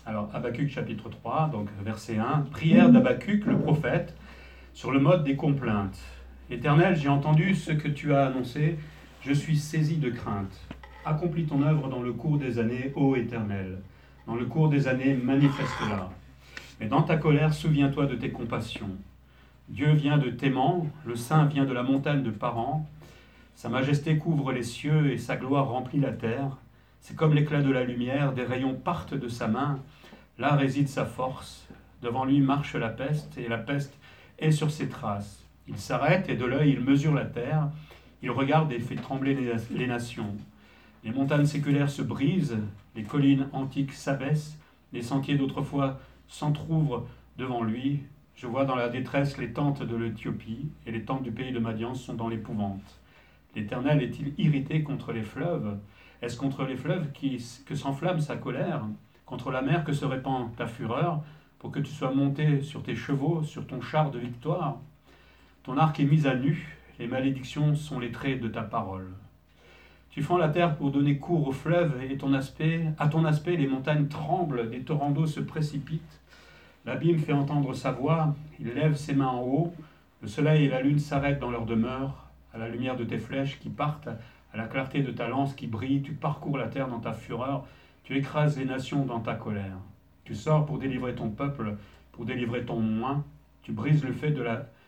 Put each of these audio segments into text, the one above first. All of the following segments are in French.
Alors, Habacuc chapitre 3, donc verset 1, prière d'Habacuc le prophète sur le mode des complaintes. Éternel, j'ai entendu ce que tu as annoncé, je suis saisi de crainte. Accomplis ton œuvre dans le cours des années, ô Éternel. Dans le cours des années, manifeste-la. Mais dans ta colère, souviens-toi de tes compassions. Dieu vient de Théman, le Saint vient de la montagne de Paran. Sa majesté couvre les cieux et sa gloire remplit la terre. C'est comme l'éclat de la lumière, des rayons partent de sa main. Là réside sa force. Devant lui marche la peste, et la peste est sur ses traces. Il s'arrête et de l'œil il mesure la terre. Il regarde et fait trembler les nations. Les montagnes séculaires se brisent, les collines antiques s'abaissent, les sentiers d'autrefois s'entr'ouvrent devant lui. Je vois dans la détresse les tentes de l'Éthiopie, et les tentes du pays de Madian sont dans l'épouvante. L'Éternel est-il irrité contre les fleuves? Est-ce contre les fleuves que s'enflamme sa colère? Contre la mer que se répand ta fureur, pour que tu sois monté sur tes chevaux, sur ton char de victoire? Ton arc est mis à nu, les malédictions sont les traits de ta parole. Tu fends la terre pour donner cours aux fleuves, et à ton aspect, les montagnes tremblent, des torrents d'eau se précipitent. L'abîme fait entendre sa voix, il lève ses mains en haut, le soleil et la lune s'arrêtent dans leur demeure, à la lumière de tes flèches qui partent, à la clarté de ta lance qui brille, tu parcours la terre dans ta fureur, tu écrases les nations dans ta colère. Tu sors pour délivrer ton peuple, pour délivrer ton oint, tu brises le fait de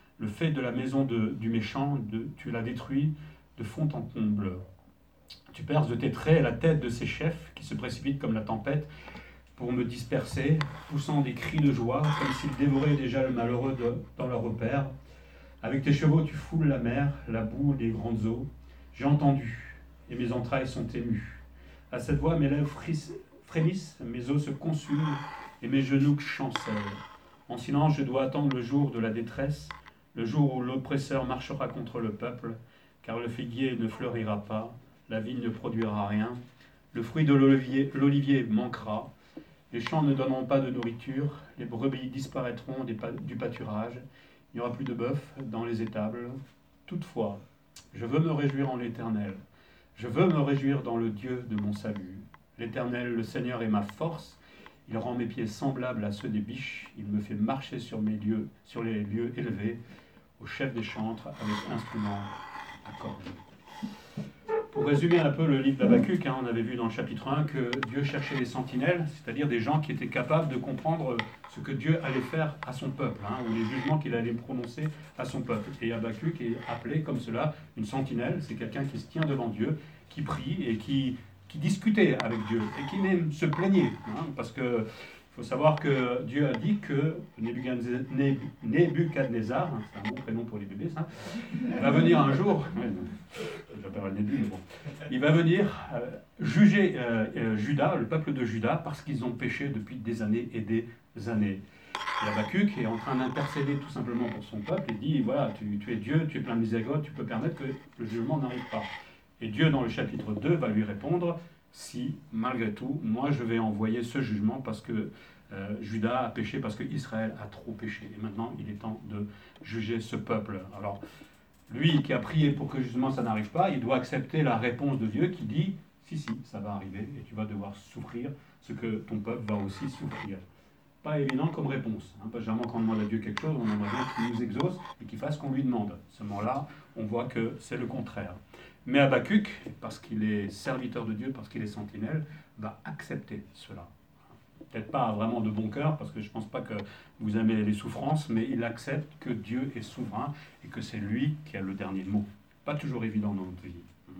la maison du méchant, tu la détruis de fond en comble. Tu perces de tes traits la tête de ses chefs qui se précipitent comme la tempête pour me disperser, poussant des cris de joie, comme s'ils dévoraient déjà le malheureux dans leur repère. Avec tes chevaux, tu foules la mer, la boue, les grandes eaux. J'ai entendu, et mes entrailles sont émues. À cette voix, mes lèvres frémissent, mes os se consument, et mes genoux chancellent. En silence, je dois attendre le jour de la détresse, le jour où l'oppresseur marchera contre le peuple, car le figuier ne fleurira pas, la vigne ne produira rien, le fruit de l'olivier manquera, les champs ne donneront pas de nourriture, les brebis disparaîtront du pâturage, il n'y aura plus de bœuf dans les étables. Toutefois, je veux me réjouir en l'Éternel, je veux me réjouir dans le Dieu de mon salut. L'Éternel, le Seigneur, est ma force, il rend mes pieds semblables à ceux des biches, il me fait marcher sur les lieux élevés, au chef des chantres avec instruments à cordes. Pour résumer un peu le livre d'Habacuc, on avait vu dans le chapitre 1 que Dieu cherchait les sentinelles, c'est-à-dire des gens qui étaient capables de comprendre ce que Dieu allait faire à son peuple, ou les jugements qu'il allait prononcer à son peuple. Et Habacuc est appelé comme cela une sentinelle, c'est quelqu'un qui se tient devant Dieu, qui prie et qui discutait avec Dieu, et qui même se plaignait, parce que il faut savoir que Dieu a dit que Nebuchadnezzar, c'est un bon prénom pour les bébés, ça, va venir un jour, j'appelle Nébu, mais bon, il va venir juger Juda, le peuple de Juda, parce qu'ils ont péché depuis des années et des années. Et Habacuc est en train d'intercéder tout simplement pour son peuple et dit, voilà, tu es Dieu, tu es plein de miséricorde, tu peux permettre que le jugement n'arrive pas. Et Dieu, dans le chapitre 2, va lui répondre, si, malgré tout, moi je vais envoyer ce jugement parce que Juda a péché, parce que Israël a trop péché. Et maintenant, il est temps de juger ce peuple. Alors, lui qui a prié pour que justement ça n'arrive pas, il doit accepter la réponse de Dieu qui dit, si, ça va arriver et tu vas devoir souffrir ce que ton peuple va aussi souffrir. Pas évident comme réponse. Parce que généralement, quand on demande à Dieu quelque chose, on aimerait bien qu'il nous exauce et qu'il fasse ce qu'on lui demande. À ce moment-là, on voit que c'est le contraire. Mais Habacuc, parce qu'il est serviteur de Dieu, parce qu'il est sentinelle, va accepter cela. Peut-être pas vraiment de bon cœur, parce que je ne pense pas que vous aimez les souffrances, mais il accepte que Dieu est souverain et que c'est lui qui a le dernier mot. Pas toujours évident dans notre vie.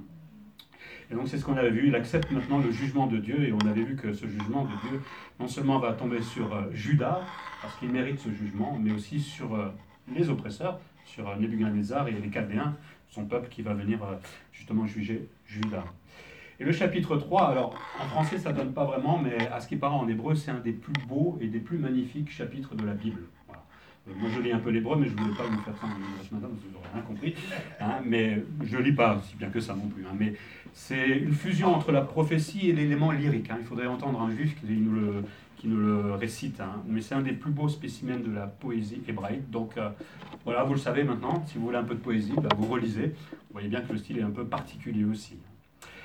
Et donc c'est ce qu'on avait vu, il accepte maintenant le jugement de Dieu, et on avait vu que ce jugement de Dieu, non seulement va tomber sur Juda, parce qu'il mérite ce jugement, mais aussi sur les oppresseurs, sur Nebuchadnezzar et les Chaldéens, son peuple qui va venir justement juger Juda. Et le chapitre 3, alors en français ça ne donne pas vraiment, mais à ce qui paraît en hébreu, c'est un des plus beaux et des plus magnifiques chapitres de la Bible. Voilà. Moi je lis un peu l'hébreu, mais je ne voulais pas vous faire ça en ce matin, parce que vous n'aurez rien compris. Mais je ne lis pas si bien que ça non plus. Mais c'est une fusion entre la prophétie et l'élément lyrique. Il faudrait entendre un juif qui nous le récite. Mais c'est un des plus beaux spécimens de la poésie hébraïque. Donc voilà, vous le savez maintenant. Si vous voulez un peu de poésie, vous relisez. Vous voyez bien que le style est un peu particulier aussi.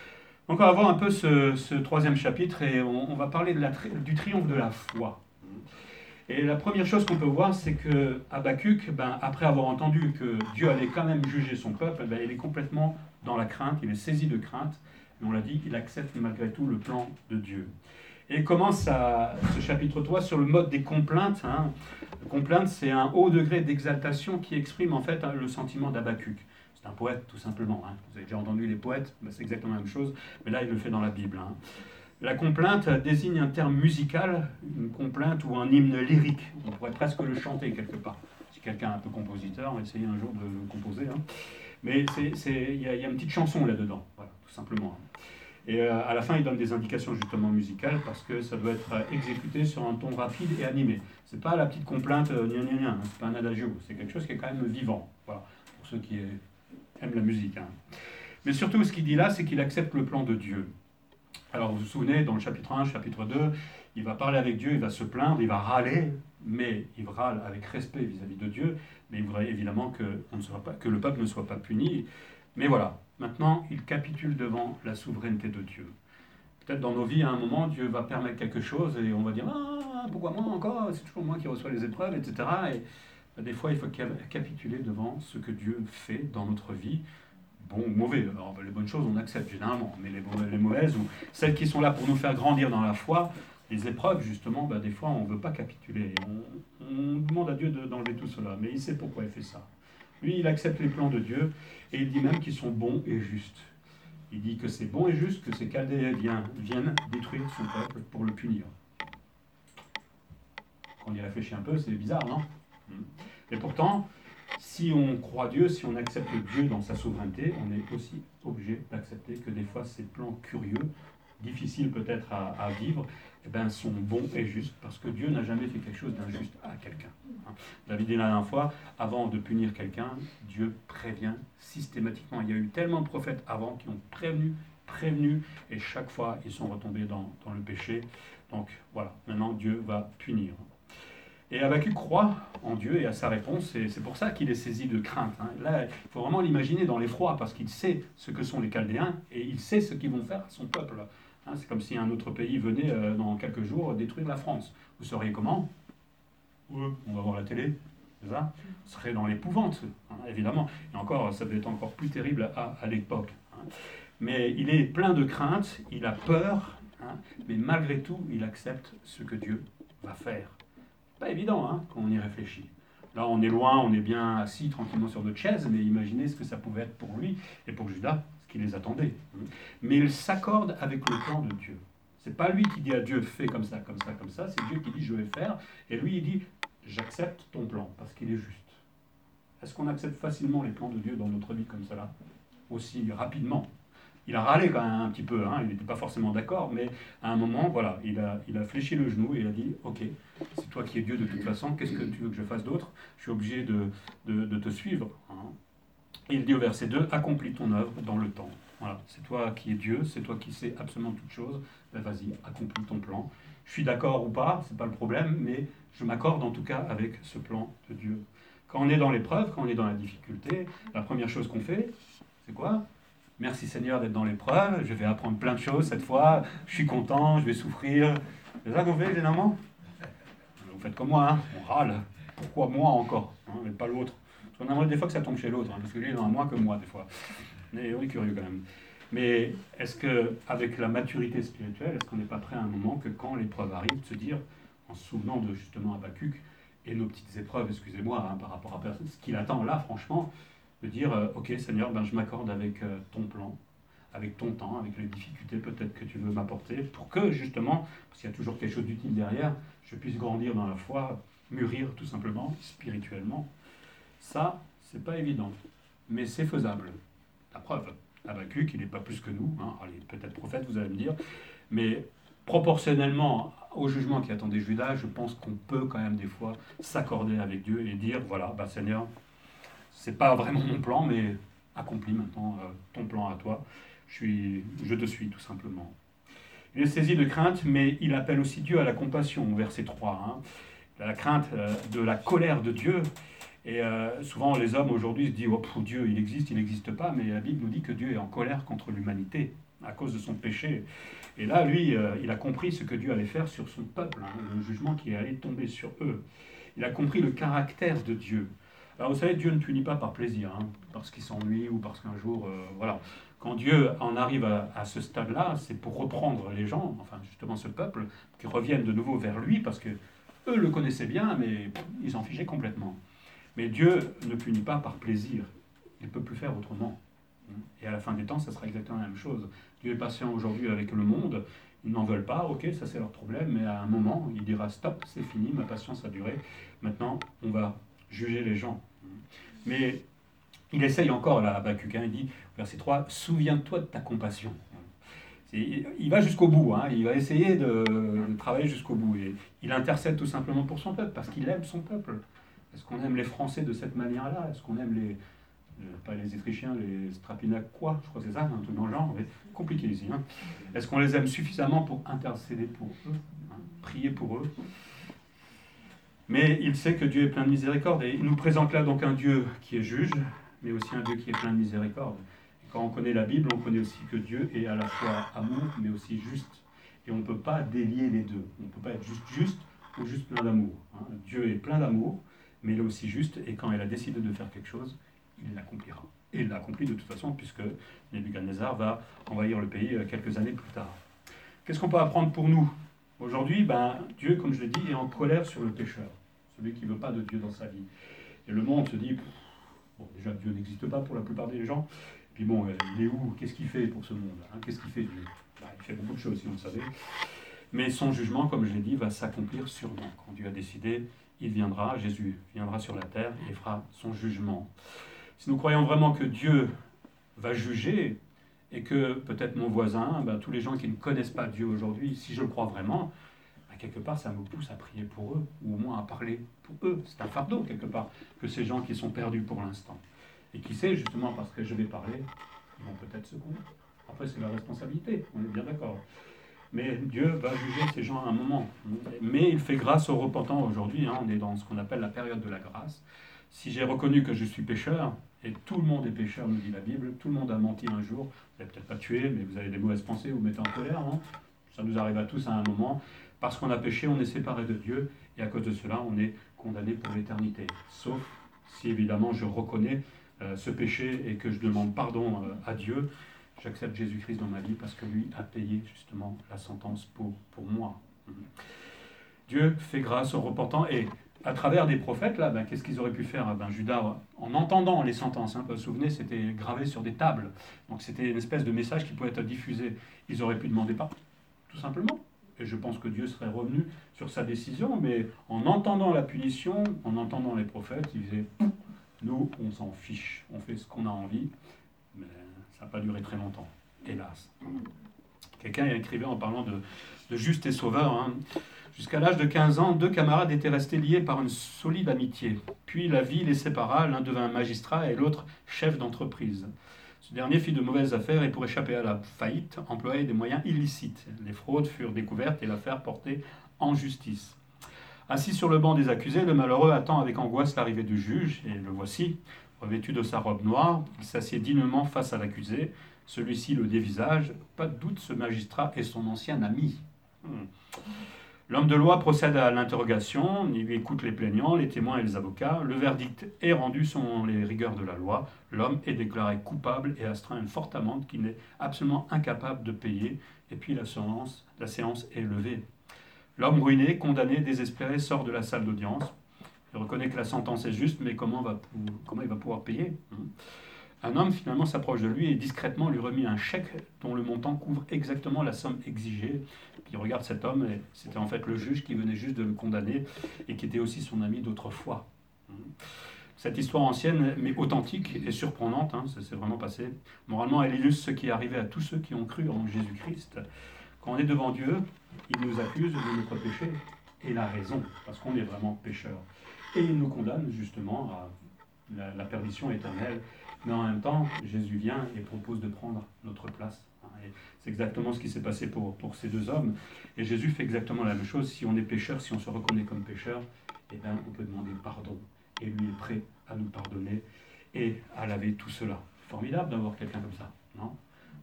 Donc on va voir un peu ce troisième chapitre et on va parler du triomphe de la foi. Et la première chose qu'on peut voir, c'est que Habakkuk, après avoir entendu que Dieu allait quand même juger son peuple, il est complètement dans la crainte, il est saisi de crainte, et on l'a dit, il accepte malgré tout le plan de Dieu. Et il commence ce chapitre 3 sur le mode des complaintes. Complainte, c'est un haut degré d'exaltation qui exprime en fait le sentiment d'Habakkuk. C'est un poète tout simplement. Vous avez déjà entendu les poètes, c'est exactement la même chose, mais là il le fait dans la Bible. La complainte désigne un terme musical, une complainte ou un hymne lyrique. On pourrait presque le chanter quelque part. Si quelqu'un est un peu compositeur, on va essayer un jour de le composer. Mais il y a une petite chanson là-dedans, voilà, tout simplement. Et à la fin, il donne des indications justement musicales parce que ça doit être exécuté sur un ton rapide et animé. C'est pas la petite complainte gna gna gna, c'est pas un adagio, c'est quelque chose qui est quand même vivant. Voilà, pour ceux qui aiment la musique. Mais surtout, ce qu'il dit là, c'est qu'il accepte le plan de Dieu. Alors vous vous souvenez, dans le chapitre 1, chapitre 2, il va parler avec Dieu, il va se plaindre, il va râler, mais il râle avec respect vis-à-vis de Dieu, mais il voudrait évidemment que le peuple ne soit pas puni. Mais voilà, maintenant il capitule devant la souveraineté de Dieu. Peut-être dans nos vies, à un moment, Dieu va permettre quelque chose et on va dire « Ah, pourquoi moi encore? C'est toujours moi qui reçois les épreuves, etc. » Et des fois, il faut capituler devant ce que Dieu fait dans notre vie, bon ou mauvais. Alors, les bonnes choses, on accepte généralement, mais les mauvaises, ou celles qui sont là pour nous faire grandir dans la foi, les épreuves, justement, des fois, on ne veut pas capituler. On demande à Dieu d'enlever tout cela, mais il sait pourquoi il fait ça. Lui, il accepte les plans de Dieu, et il dit même qu'ils sont bons et justes. Il dit que c'est bon et juste que ces Chaldéens viennent détruire son peuple pour le punir. Quand on y réfléchit un peu, c'est bizarre, non? Et pourtant, si on croit Dieu, si on accepte Dieu dans sa souveraineté, on est aussi obligé d'accepter que des fois ces plans curieux, difficiles peut-être à vivre, sont bons et justes, parce que Dieu n'a jamais fait quelque chose d'injuste à quelqu'un. David dit la dernière fois, avant de punir quelqu'un, Dieu prévient systématiquement. Il y a eu tellement de prophètes avant qui ont prévenu, et chaque fois ils sont retombés dans le péché. Donc voilà, maintenant Dieu va punir. Et Habakkuk croit en Dieu et à sa réponse, et c'est pour ça qu'il est saisi de crainte. Là, il faut vraiment l'imaginer dans l'effroi, parce qu'il sait ce que sont les Chaldéens, et il sait ce qu'ils vont faire à son peuple. C'est comme si un autre pays venait, dans quelques jours, détruire la France. Vous sauriez comment? On va voir la télé, c'est ça? Ce serait dans l'épouvante, évidemment. Et encore, ça peut être encore plus terrible à l'époque. Mais il est plein de crainte, il a peur, mais malgré tout, il accepte ce que Dieu va faire. Pas évident quand on y réfléchit. Là, on est loin, on est bien assis tranquillement sur notre chaise, mais imaginez ce que ça pouvait être pour lui et pour Judas, ce qui les attendait. Mais il s'accorde avec le plan de Dieu. C'est pas lui qui dit à Dieu, fais comme ça, comme ça, comme ça. C'est Dieu qui dit, je vais faire. Et lui, il dit, j'accepte ton plan, parce qu'il est juste. Est-ce qu'on accepte facilement les plans de Dieu dans notre vie comme ça, là? Aussi rapidement? Il a râlé quand même un petit peu, il n'était pas forcément d'accord, mais à un moment, voilà, il a fléchi le genou et il a dit, ok, c'est toi qui es Dieu de toute façon, qu'est-ce que tu veux que je fasse d'autre? Je suis obligé de te suivre. Et il dit au verset 2, accomplis ton œuvre dans le temps. Voilà, c'est toi qui es Dieu, c'est toi qui sais absolument toutes choses, vas-y, accomplis ton plan. Je suis d'accord ou pas, c'est pas le problème, mais je m'accorde en tout cas avec ce plan de Dieu. Quand on est dans l'épreuve, quand on est dans la difficulté, la première chose qu'on fait, c'est quoi? Merci Seigneur d'être dans l'épreuve, je vais apprendre plein de choses cette fois, je suis content, je vais souffrir. C'est ça qu'on fait généralement? Vous faites comme moi, on râle. Pourquoi moi encore, mais pas l'autre? Parce qu'on aimerait des fois que ça tombe chez l'autre, parce que lui il est dans moins que moi des fois. Mais on est curieux quand même. Mais est-ce qu'avec la maturité spirituelle, est-ce qu'on n'est pas prêt à un moment que quand l'épreuve arrive, de se dire, en se souvenant de justement Habakkuk et nos petites épreuves, excusez-moi, par rapport à personne, ce qu'il attend là franchement, de dire, ok Seigneur, je m'accorde avec ton plan, avec ton temps, avec les difficultés peut-être que tu veux m'apporter, pour que justement, parce qu'il y a toujours quelque chose d'utile derrière, je puisse grandir dans la foi, mûrir tout simplement, spirituellement. Ça, c'est pas évident, mais c'est faisable. La preuve, Habakkuk, il n'est pas plus que nous, il est peut-être prophète, vous allez me dire, mais proportionnellement au jugement qui attendait Judas, je pense qu'on peut quand même des fois s'accorder avec Dieu et dire, voilà, Seigneur, c'est pas vraiment mon plan, mais accomplis maintenant ton plan à toi. Je te suis tout simplement. Il est saisi de crainte, mais il appelle aussi Dieu à la compassion, verset 3. La crainte de la colère de Dieu. Et souvent les hommes aujourd'hui se disent, oh, Dieu il n'existe pas, mais la Bible nous dit que Dieu est en colère contre l'humanité. à cause de son péché. Et là, lui, il a compris ce que Dieu allait faire sur son peuple, le jugement qui allait tomber sur eux. Il a compris le caractère de Dieu. Alors vous savez, Dieu ne punit pas par plaisir, parce qu'il s'ennuie ou parce qu'un jour, voilà. Quand Dieu en arrive à ce stade-là, c'est pour reprendre les gens, enfin justement ce peuple, qui reviennent de nouveau vers lui, parce que eux le connaissaient bien, mais ils s'en fichaient complètement. Mais Dieu ne punit pas par plaisir. Il ne peut plus faire autrement. Et à la fin des temps, ça sera exactement la même chose. Dieu est patient aujourd'hui avec le monde. Ils n'en veulent pas, ok, ça c'est leur problème, mais à un moment, il dira stop, c'est fini, ma patience a duré. Maintenant, on va juger les gens. Mais il essaye encore, là, Habakkuk, il dit, verset 3, souviens-toi de ta compassion. Il va jusqu'au bout, il va essayer de travailler jusqu'au bout. Et il intercède tout simplement pour son peuple, parce qu'il aime son peuple. Est-ce qu'on aime les Français de cette manière-là? Est-ce qu'on aime pas les Autrichiens, les Strapinaquois, je crois que c'est ça, un truc dans le genre, mais compliqué ici. Est-ce qu'on les aime suffisamment pour intercéder pour eux, prier pour eux? Mais il sait que Dieu est plein de miséricorde, et il nous présente là donc un Dieu qui est juge, mais aussi un Dieu qui est plein de miséricorde. Et quand on connaît la Bible, on connaît aussi que Dieu est à la fois amour, mais aussi juste. Et on ne peut pas délier les deux. On ne peut pas être juste ou juste plein d'amour. Dieu est plein d'amour, mais il est aussi juste, et quand il a décidé de faire quelque chose, il l'accomplira. Et il l'accomplit de toute façon, puisque Nebuchadnezzar va envahir le pays quelques années plus tard. Qu'est-ce qu'on peut apprendre pour nous? Aujourd'hui, Dieu, comme je l'ai dit, est en colère sur le pécheur, celui qui ne veut pas de Dieu dans sa vie. Et le monde se dit, bon, déjà Dieu n'existe pas pour la plupart des gens, puis bon, il est où? Qu'est-ce qu'il fait pour ce monde? Qu'est-ce qu'il fait Dieu? Il fait beaucoup de choses, si vous le savez. Mais son jugement, comme je l'ai dit, va s'accomplir sûrement. Quand Dieu a décidé, il viendra, Jésus viendra sur la terre et fera son jugement. Si nous croyons vraiment que Dieu va juger, et que peut-être mon voisin, tous les gens qui ne connaissent pas Dieu aujourd'hui, si je le crois vraiment, quelque part ça me pousse à prier pour eux, ou au moins à parler pour eux. C'est un fardeau quelque part, que ces gens qui sont perdus pour l'instant. Et qui sait, justement parce que je vais parler, ils vont peut-être se convaincre. Après c'est leur responsabilité, on est bien d'accord. Mais Dieu va juger ces gens à un moment. Mais il fait grâce aux repentants aujourd'hui, on est dans ce qu'on appelle la période de la grâce. Si j'ai reconnu que je suis pécheur, et tout le monde est pécheur, nous dit la Bible, tout le monde a menti un jour, vous n'avez peut-être pas tué, mais vous avez des mauvaises pensées, vous vous mettez en colère, ça nous arrive à tous à un moment. Parce qu'on a péché, on est séparé de Dieu, et à cause de cela, on est condamné pour l'éternité. Sauf si évidemment je reconnais ce péché et que je demande pardon à Dieu, j'accepte Jésus-Christ dans ma vie parce que lui a payé justement la sentence pour moi. Dieu fait grâce aux repentants, et à travers des prophètes, là, qu'est-ce qu'ils auraient pu faire? Judas, en entendant les sentences, vous vous souvenez, c'était gravé sur des tables, donc c'était une espèce de message qui pouvait être diffusé. Ils auraient pu demander pardon, tout simplement. Et je pense que Dieu serait revenu sur sa décision, mais en entendant la punition, en entendant les prophètes, il disait, nous, on s'en fiche, on fait ce qu'on a envie, mais ça n'a pas duré très longtemps, hélas. Quelqu'un écrivait en parlant de juste et sauveur, jusqu'à l'âge de 15 ans, 2 camarades étaient restés liés par une solide amitié. Puis la vie les sépara, l'un devint magistrat et l'autre chef d'entreprise. Ce dernier fit de mauvaises affaires et pour échapper à la faillite, employait des moyens illicites. Les fraudes furent découvertes et l'affaire portée en justice. Assis sur le banc des accusés, le malheureux attend avec angoisse l'arrivée du juge, et le voici, revêtu de sa robe noire, il s'assied dignement face à l'accusé. Celui-ci le dévisage. Pas de doute, ce magistrat est son ancien ami. L'homme de loi procède à l'interrogation, il écoute les plaignants, les témoins et les avocats. Le verdict est rendu selon les rigueurs de la loi. L'homme est déclaré coupable et astreint à une forte amende qu'il est absolument incapable de payer. Et puis la séance est levée. L'homme ruiné, condamné, désespéré, sort de la salle d'audience. Il reconnaît que la sentence est juste, mais comment il va pouvoir payer? Un homme finalement s'approche de lui et discrètement lui remet un chèque dont le montant couvre exactement la somme exigée. Puis il regarde cet homme, et c'était en fait le juge qui venait juste de le condamner et qui était aussi son ami d'autrefois. Cette histoire ancienne, mais authentique et surprenante, ça s'est vraiment passé. Moralement, elle illustre ce qui est arrivé à tous ceux qui ont cru en Jésus-Christ. Quand on est devant Dieu, il nous accuse de notre péché, et la raison, parce qu'on est vraiment pécheurs. Et il nous condamne justement à la perdition éternelle. Mais en même temps, Jésus vient et propose de prendre notre place. Et c'est exactement ce qui s'est passé pour ces 2 hommes. Et Jésus fait exactement la même chose. Si on est pécheur, si on se reconnaît comme pécheur, on peut demander pardon. Et lui est prêt à nous pardonner et à laver tout cela. Formidable d'avoir quelqu'un comme ça, non?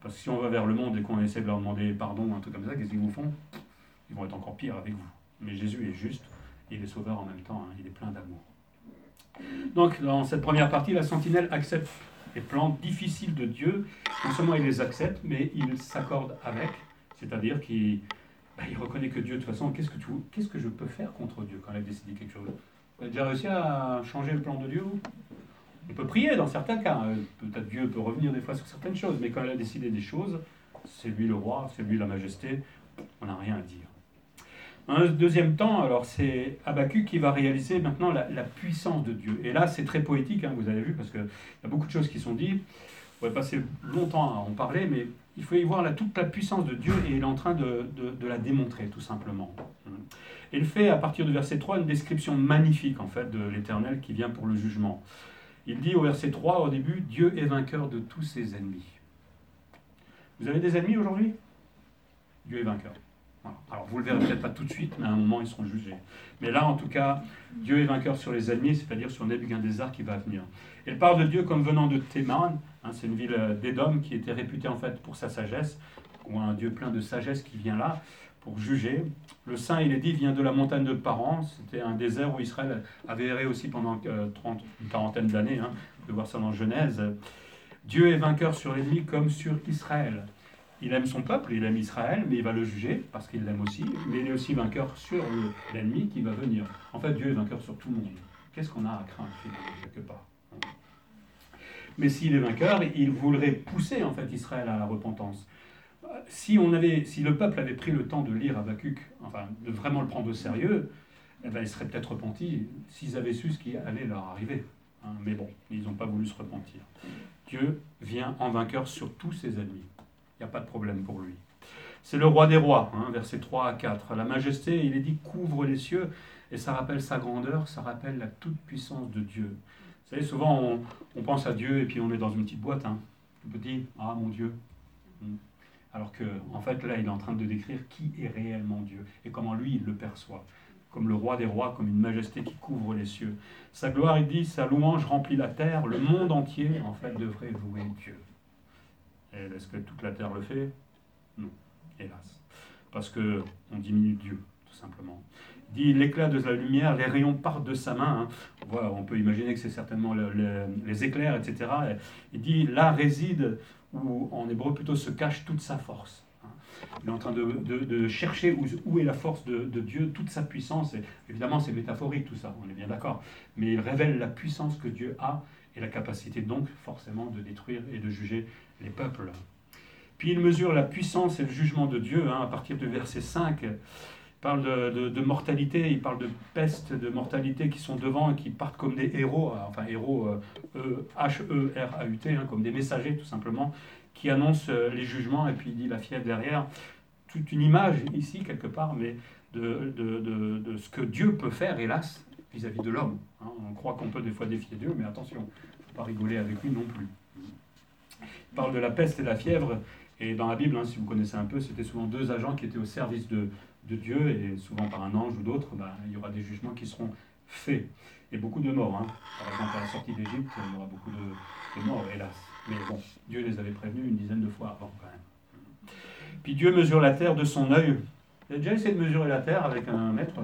Parce que si on va vers le monde et qu'on essaie de leur demander pardon, un truc comme ça, qu'est-ce qu'ils vous font? Ils vont être encore pires avec vous. Mais Jésus est juste, et il est sauveur en même temps, il est plein d'amour. Donc, dans cette première partie, la sentinelle accepte les plans difficiles de Dieu. Non seulement il les accepte, mais il s'accorde avec, c'est-à-dire qu'il reconnaît que Dieu, de toute façon, qu'est-ce que je peux faire contre Dieu quand il a décidé quelque chose? Vous avez déjà réussi à changer le plan de Dieu? On peut prier dans certains cas. Peut-être Dieu peut revenir des fois sur certaines choses, mais quand il a décidé des choses, c'est lui le roi, c'est lui la majesté, on n'a rien à dire. Un deuxième temps, alors c'est Habacuc qui va réaliser maintenant la puissance de Dieu. Et là, c'est très poétique, vous avez vu, parce qu'il y a beaucoup de choses qui sont dites. On pourrait passer longtemps à en parler, mais il faut y voir toute la puissance de Dieu, et il est en train de la démontrer, tout simplement. Et il fait, à partir du verset 3, une description magnifique, en fait, de l'Éternel qui vient pour le jugement. Il dit au verset 3, au début, « Dieu est vainqueur de tous ses ennemis. » Vous avez des ennemis aujourd'hui? Dieu est vainqueur. Voilà. Alors, vous ne le verrez peut-être pas tout de suite, mais à un moment, ils seront jugés. Mais là, en tout cas, Dieu est vainqueur sur les ennemis, c'est-à-dire sur Nebuchadnezzar qui va venir. Il parle de Dieu comme venant de Théman, c'est une ville d'Édom qui était réputée en fait pour sa sagesse, ou un Dieu plein de sagesse qui vient là pour juger. Le saint, il est dit, vient de la montagne de Paran, c'était un désert où Israël avait erré aussi pendant une quarantaine d'années, vous pouvez voir ça dans Genèse. Dieu est vainqueur sur l'ennemi comme sur Israël. Il aime son peuple, il aime Israël, mais il va le juger, parce qu'il l'aime aussi, mais il est aussi vainqueur sur l'ennemi qui va venir. En fait, Dieu est vainqueur sur tout le monde. Qu'est-ce qu'on a à craindre, quelque part? Mais s'il est vainqueur, il voudrait pousser, en fait, Israël à la repentance. Si le peuple avait pris le temps de lire Habacuc, enfin, de vraiment le prendre au sérieux, ils seraient peut-être repentis s'ils avaient su ce qui allait leur arriver. Mais bon, ils n'ont pas voulu se repentir. Dieu vient en vainqueur sur tous ses ennemis. Il n'y a pas de problème pour lui. C'est le roi des rois, versets 3 à 4. La majesté, il est dit, couvre les cieux, et ça rappelle sa grandeur, ça rappelle la toute-puissance de Dieu. Vous savez, souvent, on pense à Dieu, et puis on est dans une petite boîte, tout petit, ah mon Dieu. Alors que, en fait, là, il est en train de décrire qui est réellement Dieu, et comment lui, il le perçoit. Comme le roi des rois, comme une majesté qui couvre les cieux. Sa gloire, il dit, sa louange remplit la terre, le monde entier, en fait, devrait louer Dieu. Et est-ce que toute la terre le fait? Non, hélas. Parce qu'on diminue Dieu, tout simplement. Il dit l'éclat de la lumière, les rayons partent de sa main. Voilà, on peut imaginer que c'est certainement les éclairs, etc. Il dit là réside, ou en hébreu plutôt se cache toute sa force. Il est en train de chercher où est la force de Dieu, toute sa puissance. Et évidemment, c'est métaphorique tout ça, on est bien d'accord. Mais il révèle la puissance que Dieu a et la capacité donc forcément de détruire et de juger les peuples. Puis il mesure la puissance et le jugement de Dieu à partir du verset 5. Il parle de mortalité, il parle de peste, de mortalité qui sont devant et qui partent comme des héros, enfin héros H-E-R-A-U-T, comme des messagers tout simplement, qui annoncent les jugements, et puis il dit la fièvre derrière. Toute une image ici quelque part, mais de ce que Dieu peut faire, hélas, vis-à-vis de l'homme. On croit qu'on peut des fois défier Dieu, mais attention, il ne faut pas rigoler avec lui non plus. Il parle de la peste et de la fièvre, et dans la Bible, si vous connaissez un peu, c'était souvent deux agents qui étaient au service de Dieu, et souvent par un ange ou d'autres, il y aura des jugements qui seront faits. Et beaucoup de morts. Par exemple, à la sortie d'Égypte, il y aura beaucoup de morts, hélas. Mais bon, Dieu les avait prévenus une dizaine de fois avant, quand même. Puis Dieu mesure la terre de son œil. Vous avez déjà essayé de mesurer la terre avec un mètre?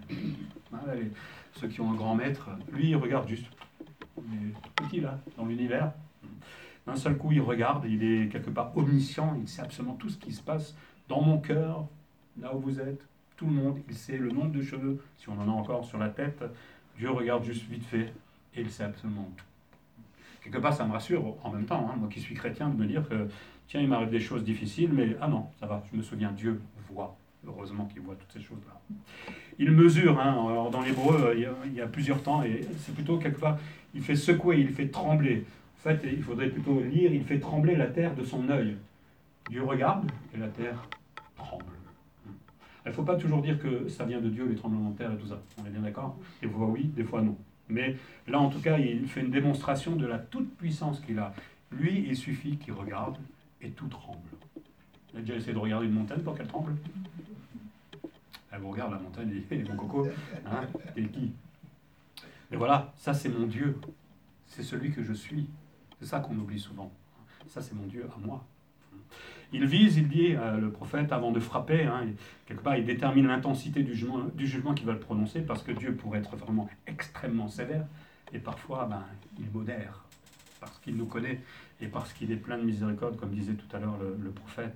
Ceux qui ont un grand mètre, lui, il regarde juste. Il est tout petit, là, dans l'univers. D'un seul coup, il regarde, il est quelque part omniscient, il sait absolument tout ce qui se passe dans mon cœur, là où vous êtes, tout le monde, il sait le nombre de cheveux, si on en a encore sur la tête. Dieu regarde juste vite fait, et il sait absolument tout. Quelque part, ça me rassure en même temps, moi qui suis chrétien, de me dire que, tiens, il m'arrive des choses difficiles, mais ah non, ça va, je me souviens, Dieu voit. Heureusement qu'il voit toutes ces choses-là. Il mesure, alors dans l'hébreu, il y a plusieurs temps, et c'est plutôt quelque part, il fait secouer, il fait trembler. En fait, il faudrait plutôt lire, il fait trembler la terre de son œil. Dieu regarde, et la terre tremble. Il ne faut pas toujours dire que ça vient de Dieu, les tremblements de terre et tout ça. On est bien d'accord? Des fois oui, des fois non. Mais là, en tout cas, il fait une démonstration de la toute-puissance qu'il a. Lui, il suffit qu'il regarde et tout tremble. Vous avez déjà essayé de regarder une montagne pour qu'elle tremble? Elle vous regarde, la montagne, et mon coco, et qui? Mais voilà, ça c'est mon Dieu. C'est celui que je suis. C'est ça qu'on oublie souvent. Ça c'est mon Dieu à moi. Il vise, il dit, le prophète, avant de frapper, quelque part, il détermine l'intensité du jugement qu'il va le prononcer, parce que Dieu pourrait être vraiment extrêmement sévère, et parfois, il modère, parce qu'il nous connaît, et parce qu'il est plein de miséricorde, comme disait tout à l'heure le prophète.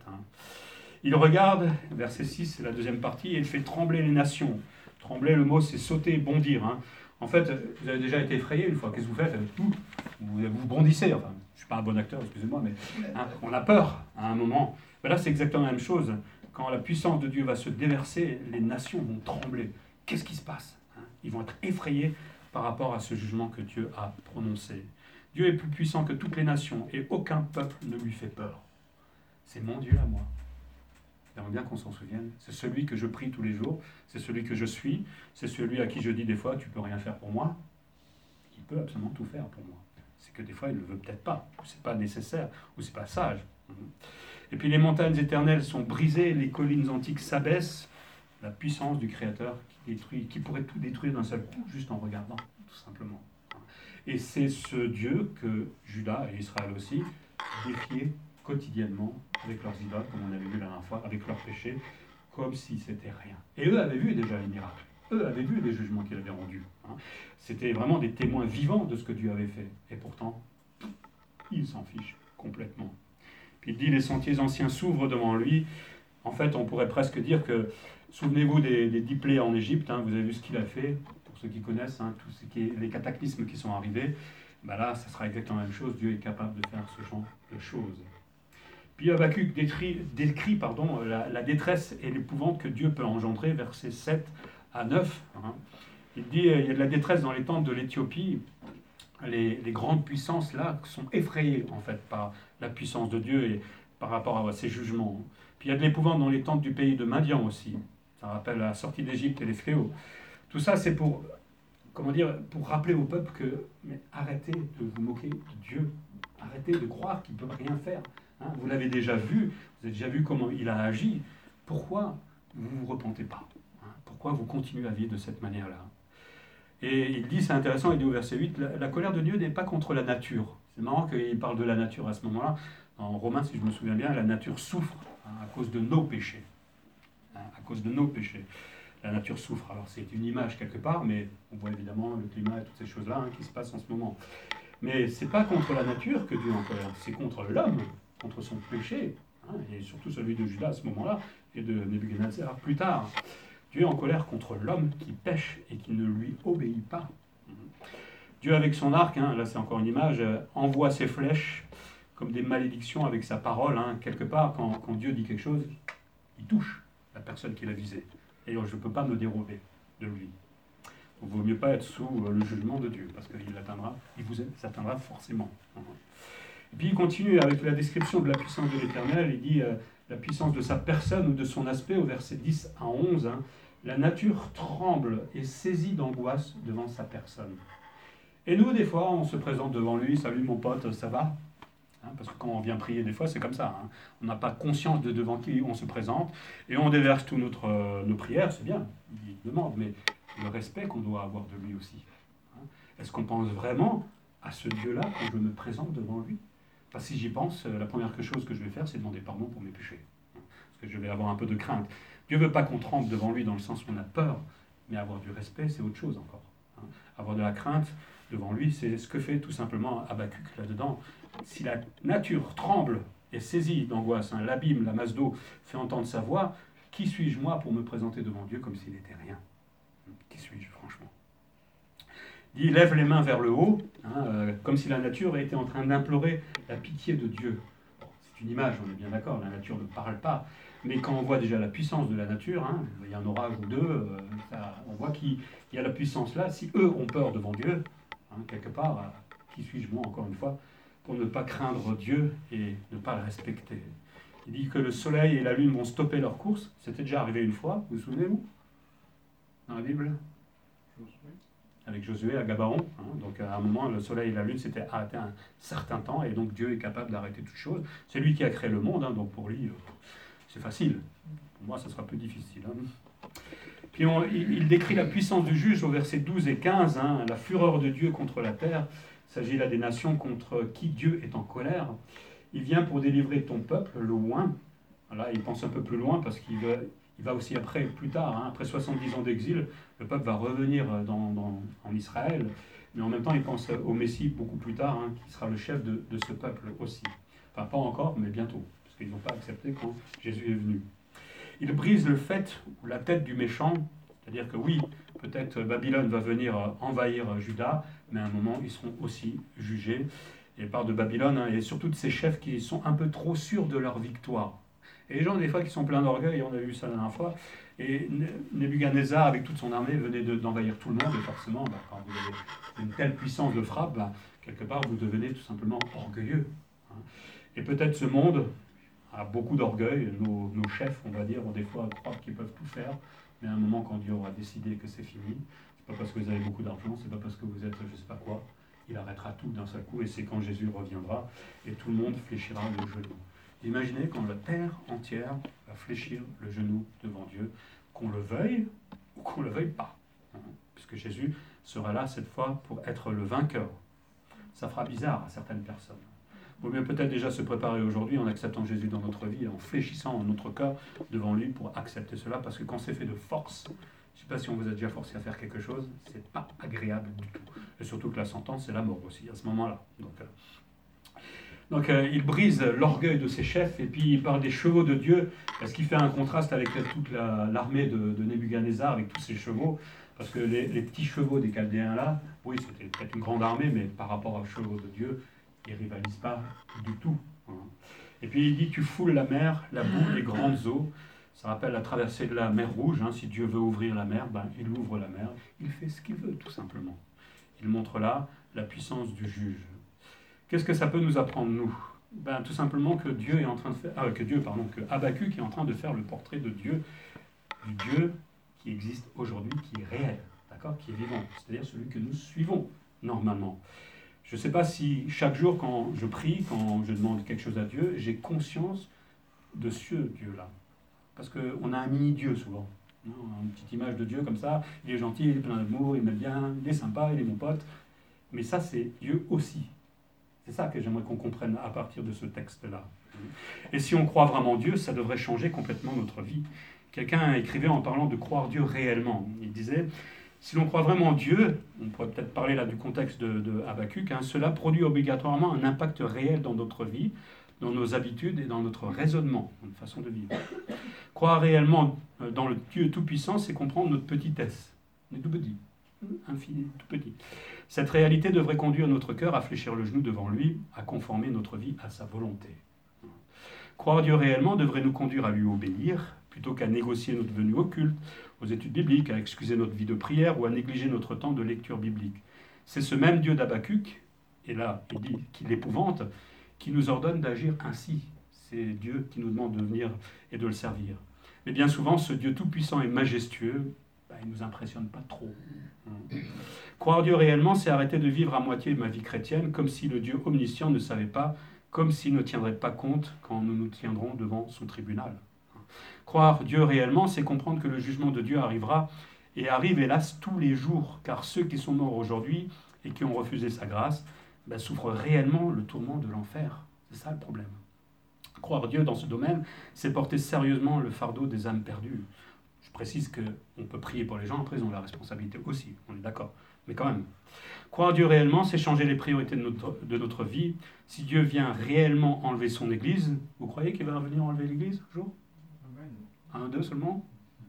Il regarde, verset 6, c'est la deuxième partie, et il fait trembler les nations. Trembler, le mot, c'est sauter, bondir. En fait, vous avez déjà été effrayé une fois, qu'est-ce que vous faites? Vous bondissez, enfin, je ne suis pas un bon acteur, excusez-moi, mais on a peur à un moment. Mais là, c'est exactement la même chose. Quand la puissance de Dieu va se déverser, les nations vont trembler. Qu'est-ce qui se passe? Ils vont être effrayés par rapport à ce jugement que Dieu a prononcé. Dieu est plus puissant que toutes les nations, et aucun peuple ne lui fait peur. C'est mon Dieu à moi. J'aimerais bien qu'on s'en souvienne. C'est celui que je prie tous les jours, c'est celui que je suis, c'est celui à qui je dis des fois, tu peux rien faire pour moi. Il peut absolument tout faire pour moi. C'est que des fois, il ne le veut peut-être pas, ou c'est pas nécessaire, ou c'est pas sage. Et puis les montagnes éternelles sont brisées, les collines antiques s'abaissent, la puissance du Créateur qui pourrait tout détruire d'un seul coup, juste en regardant, tout simplement. Et c'est ce Dieu que Juda et Israël aussi défiaient quotidiennement avec leurs idoles, comme on avait vu la dernière fois, avec leurs péchés, comme si c'était rien. Et eux avaient vu déjà les miracles. Eux avaient vu les jugements qu'il avait rendus. C'était vraiment des témoins vivants de ce que Dieu avait fait. Et pourtant, ils s'en fichent complètement. Puis il dit, les sentiers anciens s'ouvrent devant lui. En fait, on pourrait presque dire que, souvenez-vous des 10 plaies en Égypte, vous avez vu ce qu'il a fait, pour ceux qui connaissent, tout ce qui est les cataclysmes qui sont arrivés. Là, ça sera exactement la même chose. Dieu est capable de faire ce genre de choses. Puis Habakkuk décrit la détresse et l'épouvante que Dieu peut engendrer, versets 7 à 9. Il dit, il y a de la détresse dans les tentes de l'Éthiopie. Les grandes puissances, là, sont effrayées, en fait, par la puissance de Dieu et par rapport à ses jugements. Puis il y a de l'épouvante dans les tentes du pays de Madian aussi. Ça rappelle la sortie d'Égypte et les fléaux. Tout ça, c'est pour rappeler au peuple que, mais arrêtez de vous moquer de Dieu. Arrêtez de croire qu'il ne peut rien faire. Vous l'avez déjà vu, vous avez déjà vu comment il a agi. Pourquoi vous ne vous repentez pas? Pourquoi vous continuez à vivre de cette manière-là? Et il dit, c'est intéressant, il dit au verset 8, la colère de Dieu n'est pas contre la nature. C'est marrant qu'il parle de la nature à ce moment-là. En Romains, si je me souviens bien, la nature souffre à cause de nos péchés. À cause de nos péchés. La nature souffre. Alors c'est une image quelque part, mais on voit évidemment le climat et toutes ces choses-là qui se passent en ce moment. Mais c'est pas contre la nature que Dieu est en colère, c'est contre l'homme, contre son péché, et surtout celui de Judas à ce moment-là, et de Nebuchadnezzar plus tard. Dieu est en colère contre l'homme qui pêche et qui ne lui obéit pas. Dieu avec son arc, là c'est encore une image, envoie ses flèches comme des malédictions avec sa parole. Quelque part, quand Dieu dit quelque chose, il touche la personne qu'il a visée. Et je ne peux pas me dérober de lui. Il ne vaut mieux pas être sous le jugement de Dieu, parce qu'il vous atteindra forcément. Et puis il continue avec la description de la puissance de l'Éternel. Il dit la puissance de sa personne ou de son aspect au verset 10 à 11. La nature tremble et saisit d'angoisse devant sa personne. Et nous, des fois, on se présente devant lui. Salut mon pote, ça va? Parce que quand on vient prier, des fois, c'est comme ça. On n'a pas conscience de devant qui on se présente. Et on déverse toutes nos prières, c'est bien. Il demande, mais le respect qu'on doit avoir de lui aussi. Est-ce qu'on pense vraiment à ce Dieu-là quand je me présente devant lui? Parce que si j'y pense, la première chose que je vais faire, c'est demander pardon pour mes péchés. Parce que je vais avoir un peu de crainte. Dieu ne veut pas qu'on tremble devant lui dans le sens où on a peur, mais avoir du respect, c'est autre chose encore. Avoir de la crainte devant lui, c'est ce que fait tout simplement Habakkuk là-dedans. Si la nature tremble et saisit d'angoisse, l'abîme, la masse d'eau fait entendre sa voix, qui suis-je moi pour me présenter devant Dieu comme s'il n'était rien? Qui suis-je, franchement? Il dit, lève les mains vers le haut, comme si la nature était en train d'implorer la pitié de Dieu. Bon, c'est une image, on est bien d'accord, la nature ne parle pas, mais quand on voit déjà la puissance de la nature, il y a un orage ou deux, on voit qu'il y a la puissance là. Si eux ont peur devant Dieu, quelque part, qui suis-je moi, encore une fois, pour ne pas craindre Dieu et ne pas le respecter? Il dit que le soleil et la lune vont stopper leur course. C'était déjà arrivé une fois, vous vous souvenez-vous? Dans la Bible? Avec Josué à Gabaon. Donc à un moment, le soleil et la lune s'étaient arrêtés un certain temps, et donc Dieu est capable d'arrêter toute chose. C'est lui qui a créé le monde, donc pour lui, c'est facile. Pour moi, ça sera plus difficile. Puis il décrit la puissance du juge au verset 12 et 15, la fureur de Dieu contre la terre. Il s'agit là des nations contre qui Dieu est en colère. Il vient pour délivrer ton peuple, le oint. Là, il pense un peu plus loin parce qu'il va aussi après, plus tard, hein, après 70 ans d'exil, le peuple va revenir en Israël. Mais en même temps, il pense au Messie beaucoup plus tard, hein, qui sera le chef de ce peuple aussi. Enfin, pas encore, mais bientôt, parce qu'ils n'ont pas accepté quand Jésus est venu. Il brise le fait ou la tête du méchant, c'est-à-dire que oui, peut-être Babylone va venir envahir Juda, mais à un moment, ils seront aussi jugés. Et part de Babylone, hein, et surtout de ces chefs qui sont un peu trop sûrs de leur victoire. Et les gens, des fois, qui sont pleins d'orgueil, on a vu ça la dernière fois, et Nebuchadnezzar, avec toute son armée, venait d'envahir tout le monde, et forcément, quand vous avez une telle puissance de frappe, quelque part, vous devenez tout simplement orgueilleux. Hein. Et peut-être ce monde a beaucoup d'orgueil, nos chefs, on va dire, vont des fois croire qu'ils peuvent tout faire, mais à un moment, quand Dieu aura décidé que c'est fini, c'est pas parce que vous avez beaucoup d'argent, c'est pas parce que vous êtes je sais pas quoi, il arrêtera tout d'un seul coup, et c'est quand Jésus reviendra, et tout le monde fléchira le genou. Imaginez quand la terre entière va fléchir le genou devant Dieu, qu'on le veuille ou qu'on ne le veuille pas, hein, puisque Jésus sera là cette fois pour être le vainqueur. Ça fera bizarre à certaines personnes. Il vaut mieux peut-être déjà se préparer aujourd'hui en acceptant Jésus dans notre vie, en fléchissant notre cœur devant lui pour accepter cela, parce que quand c'est fait de force, je ne sais pas si on vous a déjà forcé à faire quelque chose, c'est pas agréable du tout. Et surtout que la sentence, c'est la mort aussi à ce moment-là. Donc il brise l'orgueil de ses chefs, et puis il parle des chevaux de Dieu, parce qu'il fait un contraste avec toute l'armée de Nebuchadnezzar, avec tous ses chevaux, parce que les petits chevaux des Chaldéens là, oui, c'était peut-être une grande armée, mais par rapport aux chevaux de Dieu, ils ne rivalisent pas du tout. Hein. Et puis il dit, tu foules la mer, la boue, les grandes eaux. Ça rappelle la traversée de la mer Rouge. Hein. Si Dieu veut ouvrir la mer, il ouvre la mer. Il fait ce qu'il veut, tout simplement. Il montre là la puissance du juge. Qu'est-ce que ça peut nous apprendre, nous ? Tout simplement que Dieu est en train de faire, que Habacuc est en train de faire le portrait de Dieu, du Dieu qui existe aujourd'hui, qui est réel, d'accord, qui est vivant, c'est-à-dire celui que nous suivons normalement. Je ne sais pas si chaque jour, quand je prie, quand je demande quelque chose à Dieu, j'ai conscience de ce Dieu-là. Parce qu'on a un mini-Dieu souvent. Une petite image de Dieu comme ça, il est gentil, il est plein d'amour, il m'aime bien, il est sympa, il est mon pote. Mais ça, c'est Dieu aussi. C'est ça que j'aimerais qu'on comprenne à partir de ce texte-là. Et si on croit vraiment Dieu, ça devrait changer complètement notre vie. Quelqu'un écrivait en parlant de croire Dieu réellement. Il disait... Si l'on croit vraiment en Dieu, on pourrait peut-être parler là du contexte de Habacuc, hein, cela produit obligatoirement un impact réel dans notre vie, dans nos habitudes et dans notre raisonnement, notre façon de vivre. Croire réellement dans le Dieu tout-puissant, c'est comprendre notre petitesse. On est tout petit, infini, tout petit. Cette réalité devrait conduire notre cœur à fléchir le genou devant lui, à conformer notre vie à sa volonté. Croire Dieu réellement devrait nous conduire à lui obéir, plutôt qu'à négocier notre venue au culte, aux études bibliques, à excuser notre vie de prière ou à négliger notre temps de lecture biblique. C'est ce même Dieu d'Habacuc, et là il dit qu'il épouvante, qui nous ordonne d'agir ainsi. C'est Dieu qui nous demande de venir et de le servir. Mais bien souvent, ce Dieu tout-puissant et majestueux, il ne nous impressionne pas trop. Croire Dieu réellement, c'est arrêter de vivre à moitié ma vie chrétienne, comme si le Dieu omniscient ne savait pas, comme s'il ne tiendrait pas compte quand nous nous tiendrons devant son tribunal. Croire Dieu réellement, c'est comprendre que le jugement de Dieu arrivera, et arrive hélas tous les jours, car ceux qui sont morts aujourd'hui et qui ont refusé sa grâce souffrent réellement le tourment de l'enfer. C'est ça le problème. Croire Dieu dans ce domaine, c'est porter sérieusement le fardeau des âmes perdues. Je précise qu'on peut prier pour les gens, après ils ont la responsabilité aussi, on est d'accord. Mais quand même, croire Dieu réellement, c'est changer les priorités de notre vie. Si Dieu vient réellement enlever son Église, vous croyez qu'il va venir enlever l'Église un jour ? Un, deux seulement ?